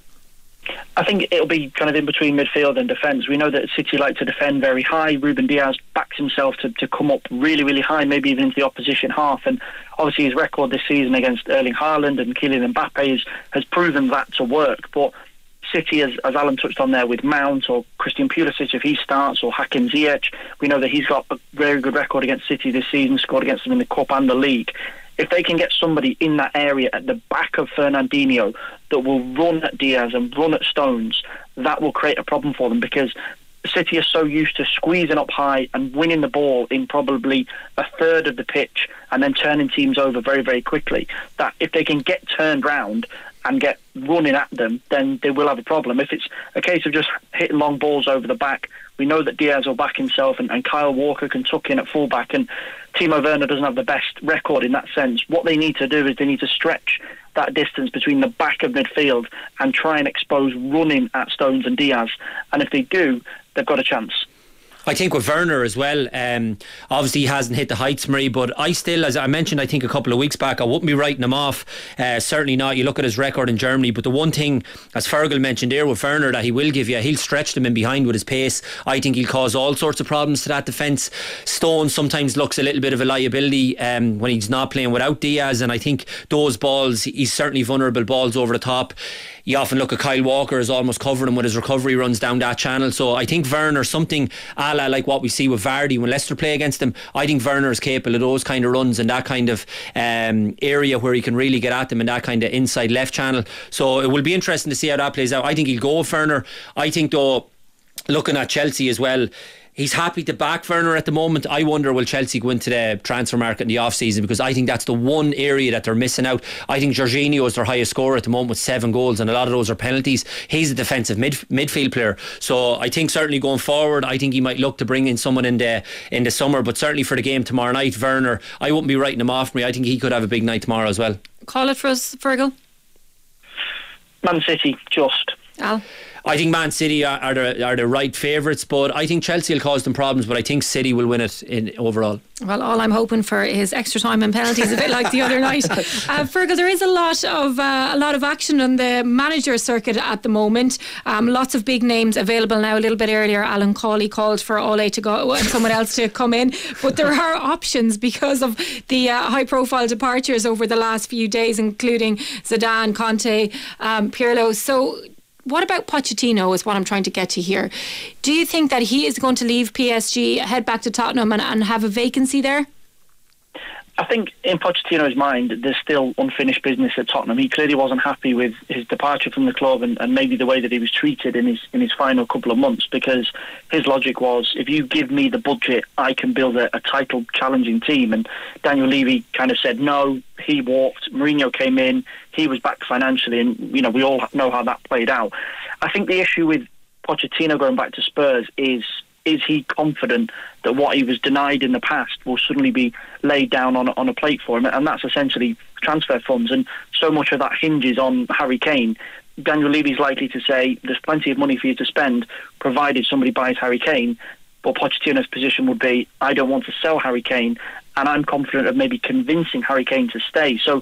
I think it'll be kind of in between midfield and defence. We know that City like to defend very high. Ruben Diaz backs himself to, to come up really, really high, maybe even into the opposition half. And obviously his record this season against Erling Haaland and Kylian Mbappe is, has proven that to work. But City, as, as Alan touched on there, with Mount or Christian Pulisic, if he starts, or Hakim Ziyech, we know that he's got a very good record against City this season, scored against them in the Cup and the League. If they can get somebody in that area at the back of Fernandinho that will run at Diaz and run at Stones, that will create a problem for them, because City are so used to squeezing up high and winning the ball in probably a third of the pitch and then turning teams over very, very quickly, that if they can get turned round and get running at them, then they will have a problem. If it's a case of just hitting long balls over the back, we know that Diaz will back himself, and, and Kyle Walker can tuck in at fullback, and Timo Werner doesn't have the best record in that sense. What they need to do is they need to stretch that distance between the back of midfield and try and expose running at Stones and Diaz, and if they do, they've got a chance. I think with Werner as well, um, obviously he hasn't hit the heights, Marie, but I still, as I mentioned I think a couple of weeks back, I wouldn't be writing him off, uh, certainly not. You look at his record in Germany, but the one thing, as Fergal mentioned here with Werner, that he will give you, he'll stretch them in behind with his pace. I think he'll cause all sorts of problems to that defence. Stone sometimes looks a little bit of a liability um, when he's not playing without Diaz, and I think those balls, he's certainly vulnerable balls over the top. You often look at Kyle Walker as almost covering him with his recovery runs down that channel. So I think Werner, something a la like what we see with Vardy when Leicester play against him, I think Werner is capable of those kind of runs and that kind of um, area where he can really get at them in that kind of inside left channel. So it will be interesting to see how that plays out. I think he'll go with Werner. I think though, looking at Chelsea as well, he's happy to back Werner at the moment. I wonder will Chelsea go into the transfer market in the off season, because I think that's the one area that they're missing out. I think Jorginho is their highest scorer at the moment with seven goals, and a lot of those are penalties. He's a defensive mid, midfield player, so I think certainly going forward, I think he might look to bring in someone in the in the summer. But certainly for the game tomorrow night, Werner, I wouldn't be writing him off me. I think he could have a big night tomorrow as well. Call it for us, Fergal. Man City, just Al. I think Man City are, are, the, are the right favourites, but I think Chelsea will cause them problems, but I think City will win it in overall. Well, all I'm hoping for is extra time and penalties, a bit like the other night. Uh, Fergal, there is a lot of uh, a lot of action on the manager circuit at the moment. Um, lots of big names available now. A little bit earlier, Alan Cawley called for Ole to go and someone else to come in, but there are options because of the uh, high-profile departures over the last few days, including Zidane, Conte, um, Pirlo. So, what about Pochettino is what I'm trying to get to here. Do you think that he is going to leave P S G, head back to Tottenham and, and have a vacancy there? I think in Pochettino's mind, there's still unfinished business at Tottenham. He clearly wasn't happy with his departure from the club and, and maybe the way that he was treated in his in his final couple of months, because his logic was, if you give me the budget, I can build a, a title-challenging team. And Daniel Levy kind of said no. He walked. Mourinho came in. He was back financially, and you know we all know how that played out. I think the issue with Pochettino going back to Spurs is, is he confident that what he was denied in the past will suddenly be laid down on, on a plate for him? And that's essentially transfer funds. And so much of that hinges on Harry Kane. Daniel Levy's likely to say, there's plenty of money for you to spend, provided somebody buys Harry Kane. But Pochettino's position would be, I don't want to sell Harry Kane, and I'm confident of maybe convincing Harry Kane to stay. So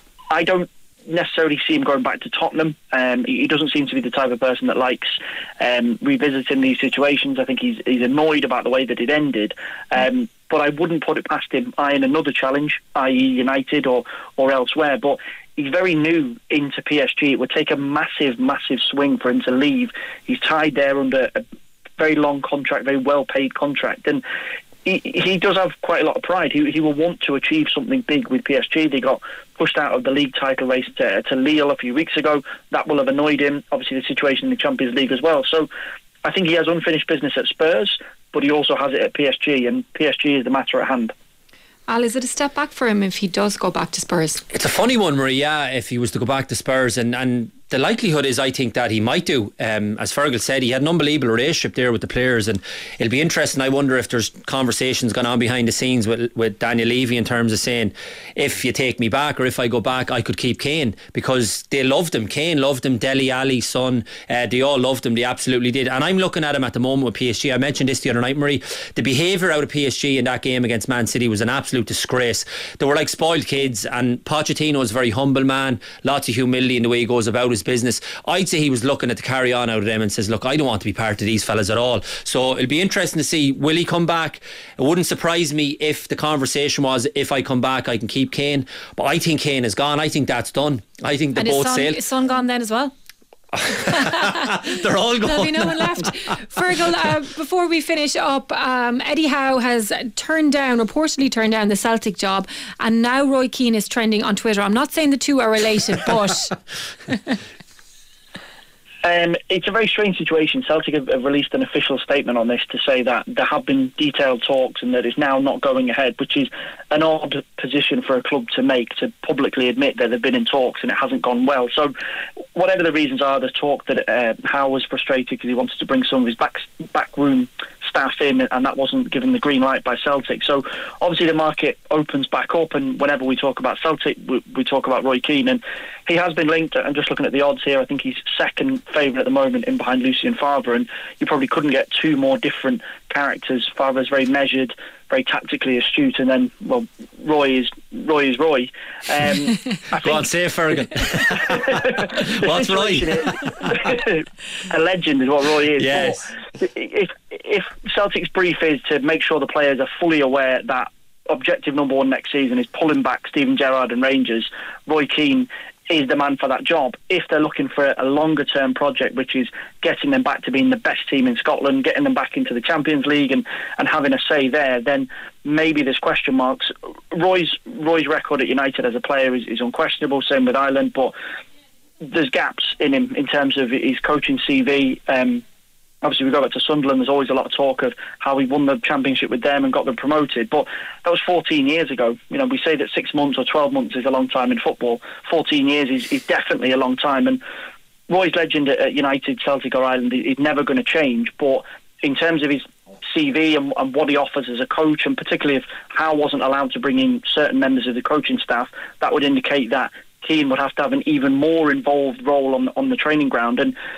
I don't necessarily see him going back to Tottenham. Um, he doesn't seem to be the type of person that likes um, revisiting these situations. I think he's he's annoyed about the way that it ended. Um, but I wouldn't put it past him eyeing another challenge, that is. United or, or elsewhere. But he's very new into P S G. It would take a massive, massive swing for him to leave. He's tied there under a very long contract, very well-paid contract. And He, he does have quite a lot of pride. He, he will want to achieve something big with P S G. They got pushed out of the league title race to, to Lille a few weeks ago. That will have annoyed him. Obviously, the situation in the Champions League as well. So I think he has unfinished business at Spurs, but he also has it at P S G, and P S G is the matter at hand. Al, is it a step back for him if he does go back to Spurs? It's a funny one, Marie, yeah, if he was to go back to Spurs, and, and the likelihood is I think that he might do. Um, as Fergal said, he had an unbelievable relationship there with the players, and it'll be interesting. I wonder if there's conversations going on behind the scenes with, with Daniel Levy in terms of saying, if you take me back or if I go back, I could keep Kane, because they loved him. Kane loved him, Dele Alli, Son, uh, they all loved him, they absolutely did. And I'm looking at him at the moment with P S G. I mentioned this the other night, Marie. The behaviour out of P S G in that game against Man City was an absolute disgrace. They were like spoiled kids, and Pochettino is a very humble man, lots of humility in the way he goes about his business. I'd say he was looking at the carry on out of them and says, look, I don't want to be part of these fellas at all. So it'll be interesting to see, will he come back? It wouldn't surprise me if the conversation was, if I come back I can keep Kane, but I think Kane is gone. I think that's done. I think the boat sailed. Is Son gone then as well? They're all gone. There'll be no one left. Fergal, uh, before we finish up, um, Eddie Howe has turned down, reportedly turned down the Celtic job, and now Roy Keane is trending on Twitter. I'm not saying the two are related, but Um, it's a very strange situation. Celtic have, have released an official statement on this to say that there have been detailed talks and that it's now not going ahead, which is an odd position for a club to make, to publicly admit that they've been in talks and it hasn't gone well. So whatever the reasons are, there's talk that uh, Howe was frustrated because he wanted to bring some of his back, backroom staff in, and that wasn't given the green light by Celtic. So obviously the market opens back up, and whenever we talk about Celtic, we, we talk about Roy Keane, and he has been linked. I'm just looking at the odds here. I think he's second favourite at the moment, in behind Lucien Favre, and you probably couldn't get two more different characters. Favre's very measured, very tactically astute, and then, well, Roy is Roy is Roy. Um, I Go on, say it, Fergal. What's Roy? A legend is what Roy is. Yes. But if if Celtic's brief is to make sure the players are fully aware that objective number one next season is pulling back Steven Gerrard and Rangers, Roy Keane is the man for that job. If they're looking for a longer term project, which is getting them back to being the best team in Scotland, getting them back into the Champions League and, and having a say there, then maybe there's question marks. Roy's Roy's record at United as a player is, is unquestionable, same with Ireland, but there's gaps in him in terms of his coaching C V. Um, Obviously, we go back to Sunderland. There's always a lot of talk of how he won the championship with them and got them promoted. But that was fourteen years ago. You know, we say that six months or twelve months is a long time in football. fourteen years is, is definitely a long time. And Roy's legend at United, Celtic or Ireland is never going to change. But in terms of his C V and, and what he offers as a coach, and particularly if Howe wasn't allowed to bring in certain members of the coaching staff, that would indicate that Keane would have to have an even more involved role on, on the training ground. And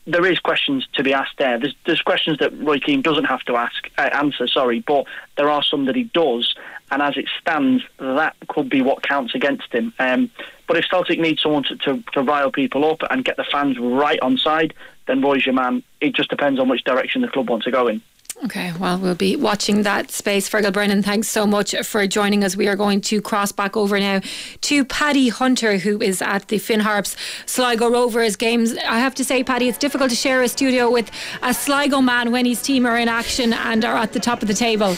there is questions to be asked there. There's, there's questions that Roy Keane doesn't have to ask, uh, answer, sorry, but there are some that he does, and as it stands, that could be what counts against him. Um, but if Celtic need someone to, to, to rile people up and get the fans right on side, then Roy's your man. It just depends on which direction the club want to go in. Okay, well, we'll be watching that space. Fergal Brennan, thanks so much for joining us. We are going to cross back over now to Paddy Hunter, who is at the Finn Harps Sligo Rovers games. I have to say, Paddy, it's difficult to share a studio with a Sligo man when his team are in action and are at the top of the table.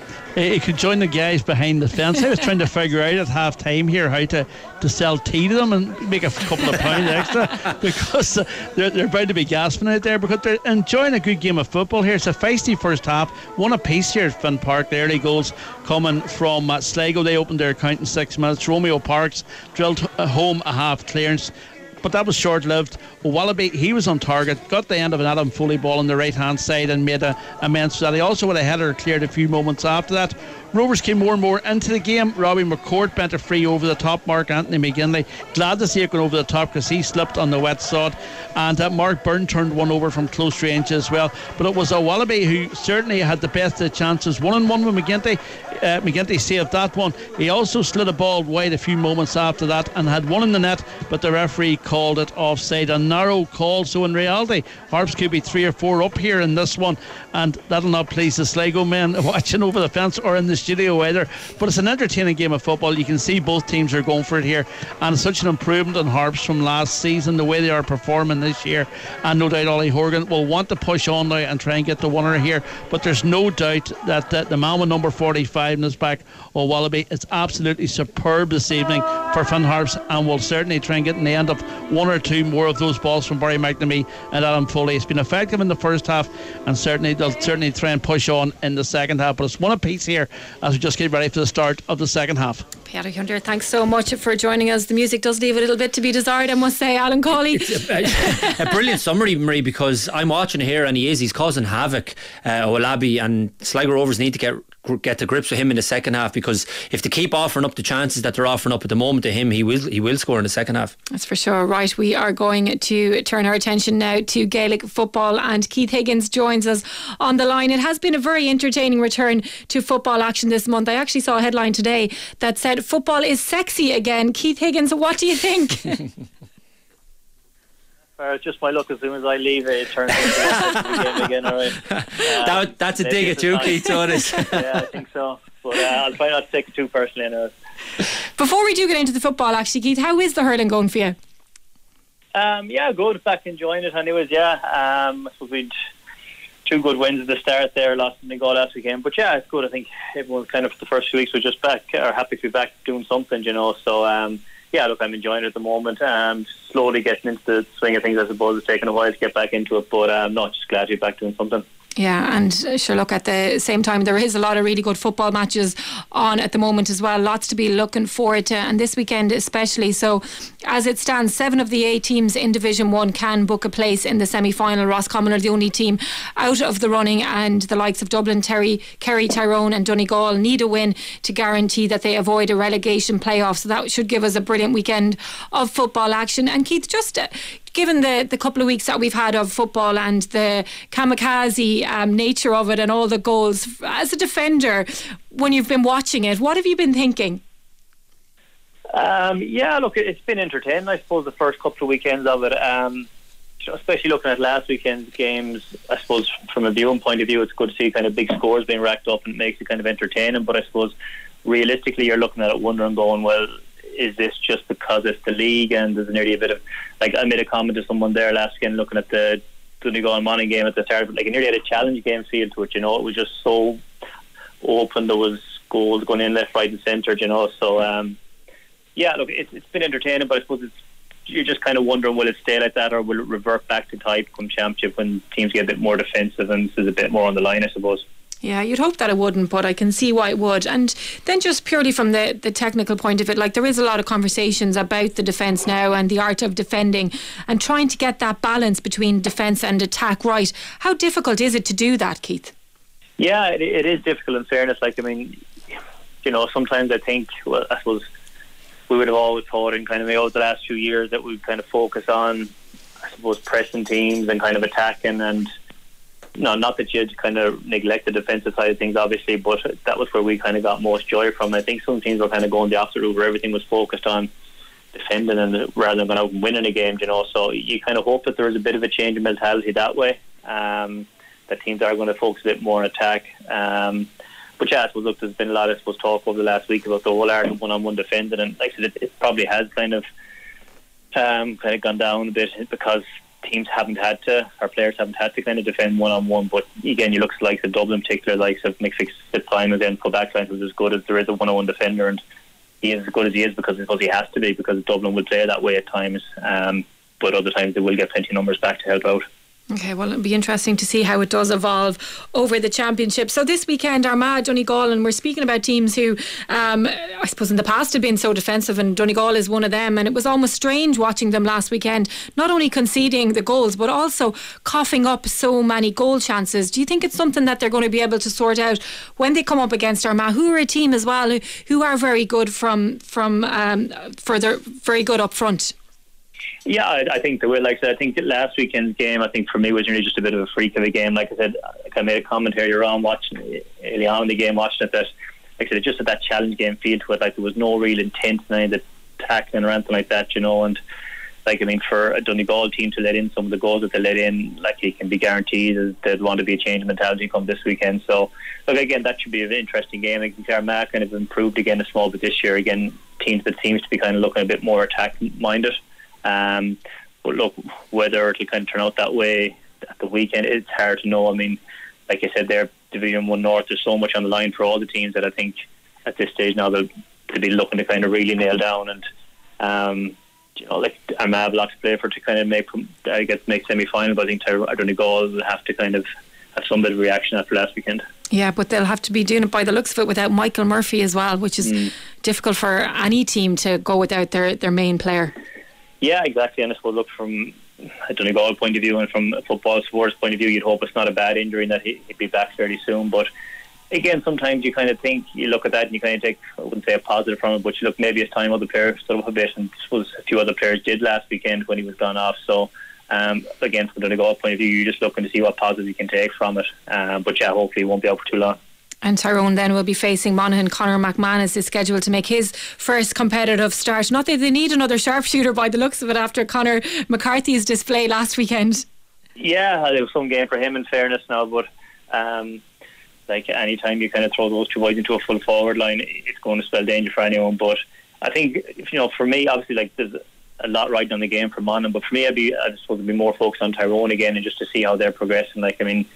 He could join the guys behind the fence. I was trying to figure out at half time here how to, to sell tea to them and make a couple of pounds extra, because uh, they're, they're about to be gasping out there because they're enjoying a good game of football here. It's a feisty first half, one apiece here at Finn Park. The early goals coming from uh, Sligo. They opened their account in six minutes. Romeo Parks drilled home a half clearance, but that was short-lived. Wallaby, he was on target, got the end of an Adam Foley ball on the right-hand side and made a immense for that. He also had a header cleared a few moments after that. Rovers came more and more into the game. Robbie McCourt bent a free over the top. Mark Anthony McGinley, glad to see it going over the top because he slipped on the wet sod. And uh, Mark Byrne turned one over from close range as well. But it was a Wallaby who certainly had the best of chances. One on one with McGinty. Uh, McGinty saved that one. He also slid a ball wide a few moments after that and had one in the net, but the referee called it offside. A narrow call. So in reality, Harps could be three or four up here in this one, and that'll not please the Sligo men watching over the fence or in the studio either. But it's an entertaining game of football. You can see both teams are going for it here, and it's such an improvement on Harps from last season, the way they are performing this year. And no doubt Ollie Horgan will want to push on now and try and get the winner here. But there's no doubt that, that the man with number forty-five in his back, O'Wallaby, is absolutely superb this evening for Finn Harps, and will certainly try and get in the end of one or two more of those balls from Barry McNamee and Adam Foley. It's been effective in the first half, and certainly they'll certainly try and push on in the second half. But it's one apiece here as we just get ready for the start of the second half. Paddy Hunter, thanks so much for joining us. The music does leave a little bit to be desired, I must say. Alan Cawley. It's a, a, a brilliant summary, Marie, because I'm watching here and he is, he's causing havoc. uh, O'Labi, and Sligo Rovers need to get get to grips with him in the second half, because if they keep offering up the chances that they're offering up at the moment to him, he will he will score in the second half. That's for sure. Right, we are going to turn our attention now to Gaelic football, and Keith Higgins joins us on the line. It has been a very entertaining return to football action this month. I actually saw a headline today that said football is sexy again. Keith Higgins, what do you think? Uh, it's just my luck. As soon as I leave, it turns into the game again. All right. Uh, that, that's a dig at you, Keith. So it is. Yeah, I think so. But uh, I'll try not to take it too personally. Anyways. Before we do get into the football, actually, Keith, how is the hurling going for you? Um, yeah, good. Back enjoying it. Anyways, yeah. Um, I suppose we'd two good wins at the start there. Lost in the goal last weekend, but yeah, it's good. I think everyone's kind of for the first few weeks was just back, or happy to be back doing something, you know. So. Um, Yeah, look, I'm enjoying it at the moment. Um, slowly getting into the swing of things, I suppose. It's taken a while to get back into it, but I'm um, not just glad to be back doing something. Yeah, and sure, look, at the same time, there is a lot of really good football matches on at the moment as well. Lots to be looking forward to, and this weekend especially. So, as it stands, seven of the eight teams in Division one can book a place in the semi-final. Roscommon are the only team out of the running, and the likes of Dublin, Terry, Kerry, Tyrone and Donegal need a win to guarantee that they avoid a relegation playoff. So that should give us a brilliant weekend of football action. And Keith, just uh, given the, the couple of weeks that we've had of football and the kamikaze um, nature of it and all the goals, as a defender, when you've been watching it, what have you been thinking? Um, yeah, look, it's been entertaining, I suppose, the first couple of weekends of it. Um, especially looking at last weekend's games, I suppose from a viewing point of view, it's good to see kind of big scores being racked up, and it makes it kind of entertaining. But I suppose realistically, you're looking at it wondering, going, well, is this just because it's the league? And there's nearly a bit of, like, I made a comment to someone there last weekend looking at the Donegal and Monaghan game at the start, but like, it nearly had a challenge game feel to it, you know. It was just so open. There was goals going in left, right and centre, you know. So um, yeah, look, it's, it's been entertaining, but I suppose it's, you're just kind of wondering, will it stay like that, or will it revert back to type come championship when teams get a bit more defensive and there's a bit more on the line, I suppose. Yeah, you'd hope that it wouldn't, but I can see why it would. And then just purely from the, the technical point of it, like, there is a lot of conversations about the defence now and the art of defending and trying to get that balance between defence and attack right. How difficult is it to do that, Keith? Yeah, it, it is difficult, in fairness. Like, I mean, you know, sometimes I think, well, I suppose we would have always thought in kind of over the last few years that we'd kind of focus on, I suppose, pressing teams and kind of attacking. And no, not that you kind of neglect the defensive side of things, obviously, but that was where we kind of got most joy from. I think some teams were kind of going the opposite route, where everything was focused on defending and rather than going out and winning a game, you know. So you kind of hope that there is a bit of a change in mentality that way, um, that teams are going to focus a bit more on attack. Um, but yeah, I suppose, look, there's been a lot of I suppose, talk over the last week about the whole art of one-on-one defending, and like I said, it, it probably has kind of um, kind of gone down a bit because teams haven't had to, our players haven't had to kind of defend one-on-one. But again, you look at the likes of Dublin, particular likes of Mick Fitzsimons and full backline, who's as good as there is a one-on-one defender, and he is as good as he is because because he has to be, because Dublin will play that way at times, um, but other times they will get plenty of numbers back to help out. Okay, well, it'll be interesting to see how it does evolve over the championship. So this weekend, Armagh, Donegal, and we're speaking about teams who, um, I suppose in the past had been so defensive, and Donegal is one of them, and it was almost strange watching them last weekend, not only conceding the goals, but also coughing up so many goal chances. Do you think it's something that they're going to be able to sort out when they come up against Armagh, who are a team as well, who, who are very good from, from um, further, very good up front? Yeah, I, I think they will. Like I said, I think that last weekend's game, I think for me, was really just a bit of a freak of a game. Like I said, like I made a comment earlier on watching early on in the game, watching it, that like I said, it just had that challenge game feel to it. Like there was no real intent in any of the tackling or anything like that, you know. And like I mean, for a Donegal team to let in some of the goals that they let in, like it can be guaranteed that there'd want to be a change in mentality come this weekend. So, look, again, that should be an interesting game. I think Armagh kind of improved again a small bit this year. Again, teams that seems to be kind of looking a bit more attack minded. Um, but look, whether it'll kind of turn out that way at the weekend, it's hard to know. I mean, like I said, they're Division One North. There's so much on the line for all the teams that I think at this stage now they'll, they'll be looking to kind of really nail down. And um, you know, like Armagh have a lot to play for to kind of make, I guess, make semi-final. But I think Donegal will have to kind of have some bit of reaction after last weekend. Yeah, but they'll have to be doing it by the looks of it without Michael Murphy as well, which is mm. difficult for any team to go without their, their main player. Yeah, exactly. And I suppose, look, from a Donegal point of view and from a football supporters point of view, you'd hope it's not a bad injury and that he'd be back fairly soon. But again, sometimes you kind of think, you look at that and you kind of take, I wouldn't say a positive from it, but you look, maybe it's time other players stood up a bit, and I suppose a few other players did last weekend when he was gone off. So um, again, from a Donegal point of view, you're just looking to see what positive you can take from it. Um, but yeah, hopefully he won't be out for too long. And Tyrone then will be facing Monaghan. Conor McManus is scheduled to make his first competitive start. Not that they need another sharpshooter by the looks of it after Conor McCarthy's display last weekend. Yeah, there was some game for him in fairness now, but um, like any time you kind of throw those two boys into a full forward line, it's going to spell danger for anyone. But I think, you know, for me, obviously, like there's a lot riding on the game for Monaghan, but for me, I'd be, I'd suppose, to be more focused on Tyrone again and just to see how they're progressing. Like, I mean,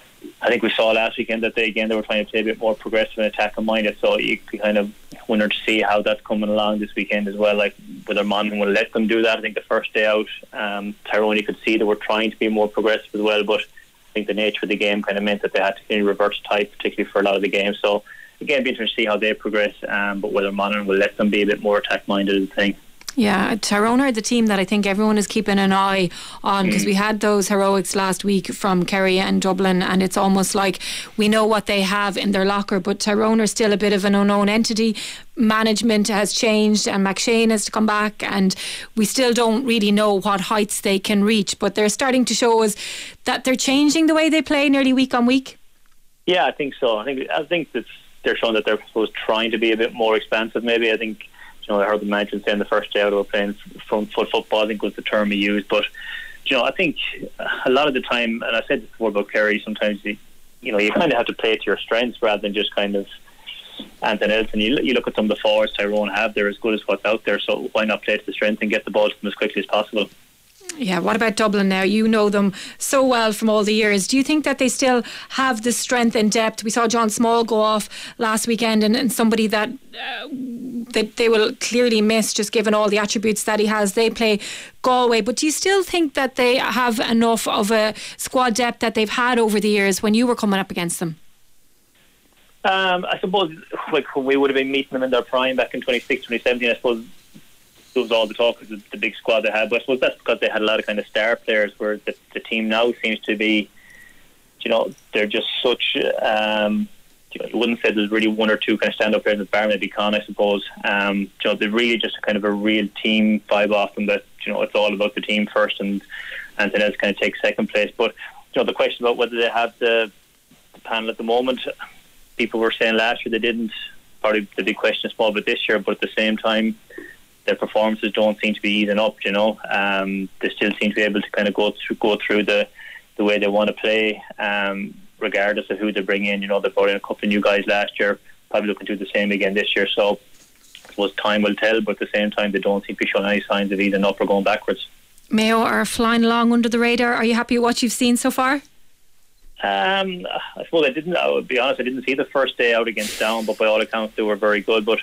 I think we saw last weekend that they again they were trying to play a bit more progressive and attack minded, so you could kind of wonder to see how that's coming along this weekend as well, like whether Monaghan will let them do that. I think the first day out, um, Tyrone, you could see they were trying to be more progressive as well, but I think the nature of the game kind of meant that they had to kind of reverse type, particularly for a lot of the games. So again, it'd be interesting to see how they progress, um, but whether Monaghan will let them be a bit more attack minded is the thing. Yeah, Tyrone are the team that I think everyone is keeping an eye on, because mm. we had those heroics last week from Kerry and Dublin, and it's almost like we know what they have in their locker, but Tyrone are still a bit of an unknown entity. Management has changed and McShane has to come back, and we still don't really know what heights they can reach, but they're starting to show us that they're changing the way they play nearly week on week. Yeah, I think so. I think I think that they're showing that they're supposed trying to be a bit more expansive maybe. I think, you know, I heard the manager say in the first day out they were playing front foot football, I think was the term he used. But, you know, I think a lot of the time, and I said this before about Kerry, sometimes, you, you know, you kind of have to play to your strengths rather than just kind of anything else. And you, you look at some of the forwards Tyrone have, they're as good as what's out there, so why not play to the strength and get the ball to them as quickly as possible? Yeah, what about Dublin now? You know them so well from all the years. Do you think that they still have the strength and depth? We saw John Small go off last weekend, and, and somebody that uh, they, they will clearly miss, just given all the attributes that he has. They play Galway, but do you still think that they have enough of a squad depth that they've had over the years when you were coming up against them? Um, I suppose, like when we would have been meeting them in their prime back in twenty sixteen, twenty seventeen, I suppose it was all the talk of the, the big squad they had, but I suppose that's because they had a lot of kind of star players, where the, the team now seems to be, you know, they're just such, um, you know, you wouldn't say there's really one or two kind of stand-up players in the bar, maybe Con, I suppose. Um, you know, they're really just kind of a real team vibe off them, that, you know, it's all about the team first, and anything else kind of takes second place. But you know, the question about whether they have the, the panel at the moment, people were saying last year they didn't. Probably the big question is small bit this year, but at the same time, their performances don't seem to be easing up. You know, um, they still seem to be able to kind of go through go through the the way they want to play, um, regardless of who they bring in. You know, they brought in a couple of new guys last year, probably looking to do the same again this year. So I suppose time will tell, but at the same time, they don't seem to be showing any signs of easing up or going backwards. Mayo are flying along under the radar. Are you happy with what you've seen so far? Um, I suppose I didn't. I would be honest. I didn't see the first day out against Down, but by all accounts, they were very good. But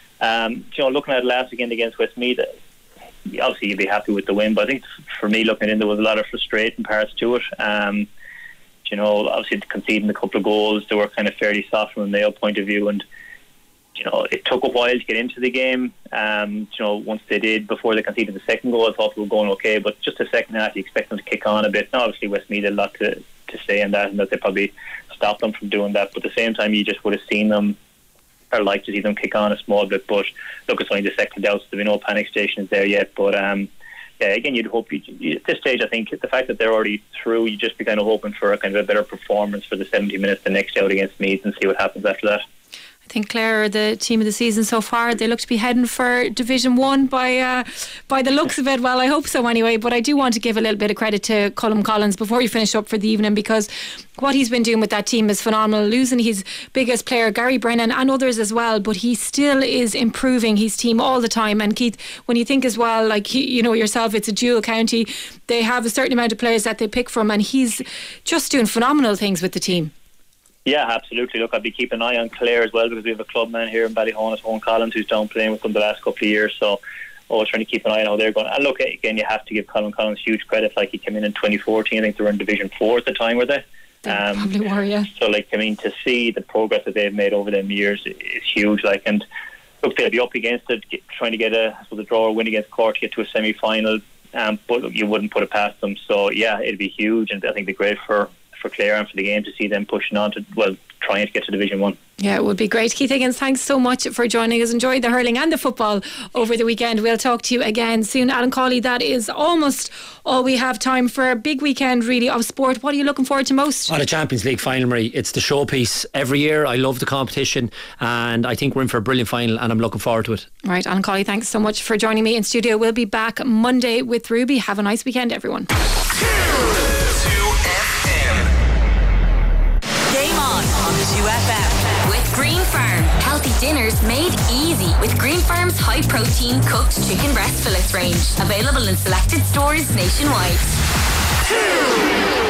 um, you know, looking at it last weekend against Westmeath, obviously you'd be happy with the win. But I think for me, looking in, there was a lot of frustrating parts to it. Um, you know, obviously conceding a couple of goals, they were kind of fairly soft from a Mayo point of view, and you know, it took a while to get into the game. Um, you know, once they did, before they conceded the second goal, I thought they were going okay. But just the second half, you expect them to kick on a bit. Now, obviously, Westmeath had a lot to, to say in that, and that they probably stopped them from doing that. But at the same time, you just would have seen them, or like to see them kick on a small bit. But look, it's only the second out, so there'll be no panic stations there yet. But um, yeah, again, you'd hope you, you, at this stage, I think the fact that they're already through, you just be kind of hoping for a kind of a better performance for the seventy minutes the next out against Meath and see what happens after that. I think Clare are the team of the season so far. They look to be heading for Division One by uh, by the looks of it. Well, I hope so anyway. But I do want to give a little bit of credit to Colm Collins before we finish up for the evening, because what he's been doing with that team is phenomenal. Losing his biggest player, Gary Brennan, and others as well, but he still is improving his team all the time. And Keith, when you think as well, like you know yourself, it's a dual county. They have a certain amount of players that they pick from, and he's just doing phenomenal things with the team. Yeah, absolutely. Look, I'll be keeping an eye on Clare as well, because we have a club man here in Ballyhonus, Owen Collins, who's down playing with them the last couple of years. So always trying to keep an eye on how they're going. And look, again, you have to give Colm Collins huge credit. Like, he came in in twenty fourteen. I think they were in Division four at the time, were they? They um, probably were, yeah. So, like, I mean, to see the progress that they've made over them years is huge. Like, and look, they'll be up against it, get, trying to get a, so the draw or win against Cork to get to a semi-final. Um, but look, you wouldn't put it past them. So, yeah, it'd be huge, and I think it'd be great for for Clare and for the game to see them pushing on to, well, trying to get to Division One. Yeah, it would be great. Keith Higgins, thanks so much for joining us. Enjoy the hurling and the football over the weekend. We'll talk to you again soon. Alan Cawley, that is almost all we have time for. A big weekend really of sport. What are you looking forward to most? On a Champions League final, Marie. It's the showpiece every year. I love the competition, and I think we're in for a brilliant final, and I'm looking forward to it. Right, Alan Cawley, thanks so much for joining me in studio. We'll be back Monday with Ruby. Have a nice weekend, everyone. Game on on two F M with Green Farm. Healthy dinners made easy with Green Farm's high protein cooked chicken breast fillets range. Available in selected stores nationwide.